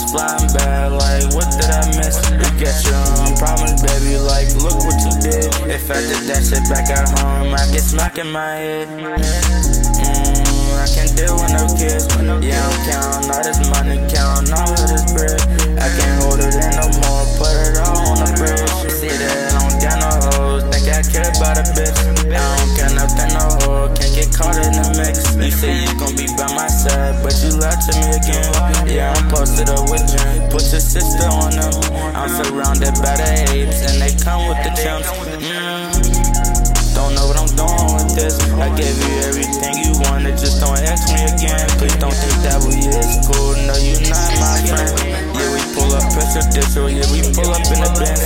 is flying bad, like what did I miss? You get your own problems, baby, like look what you did. If I did that shit back at home, I get smacked in my head. I can't deal with no kids. Yeah, I'm counting all this money, counting all of this bread. I can't hold it in no more, put it all on the bridge. See that I don't got no hoes, think I care about a bitch. I don't care nothing, no hoe, can't get caught in the mix. You say you gon' be by my side, but you lied to me again. Yeah, I'm posted up with Jen, put your sister on them. I'm surrounded by the apes, and they come with the chumps. Don't know what I'm doing with this. I gave you everything you wanted, just don't ask me again. Please don't think that we is cool, no, you not my friend. Yeah, we pull up presidential, yeah, we pull up in the Benz.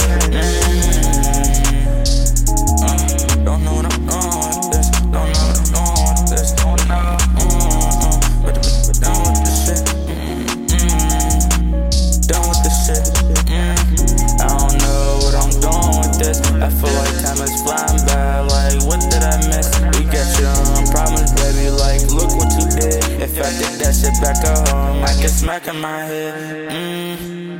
Don't know what I'm doing with this, don't know what I'm doing with this, don't know. But done with this shit. Done with this shit. I don't know what I'm doing with this. I feel like time is flying by, like what did I miss? You got your own problems, baby, like look what you did. If I did that shit back at home, I get smacked in my head.